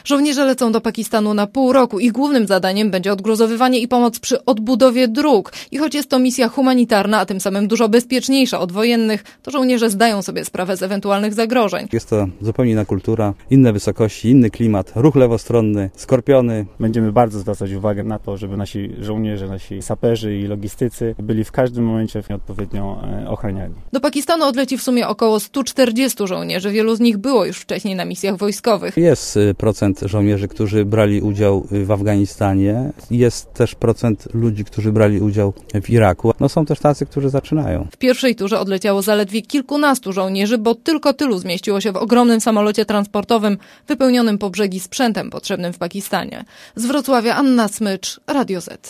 Żołnierze lecą do Pakistanu na pół roku. Ich głównym zadaniem będzie odgruzowywanie i pomoc przy odbudowie dróg. I choć jest to misja humanitarna, a tym samym dużo bezpieczniejsza od wojennych, to żołnierze zdają sobie sprawę z ewentualnych zagrożeń. Jest to zupełnie inna kultura, inne wysokości, inny klimat, ruch lewostronny, skorpiony. Będziemy bardzo zwracać uwagę na to, żeby nasi żołnierze, nasi saperzy i logistycy byli w każdym momencie odpowiednio ochraniani. Do Pakistanu odleci w sumie około 140 żołnierzy. Wielu z nich było już wcześniej na misjach wojskowych. Jest procent żołnierzy, którzy brali udział w Afganistanie. Jest też procent ludzi, którzy brali udział w Iraku. Są też tacy, którzy zaczynają. W pierwszej turze odleciało zaledwie kilkunastu żołnierzy, bo tylko tylu zmieściło się w ogromnym samolocie transportowym wypełnionym po brzegi sprzętem potrzebnym w Pakistanie. Z Wrocławia Anna Smycz, Radio Z.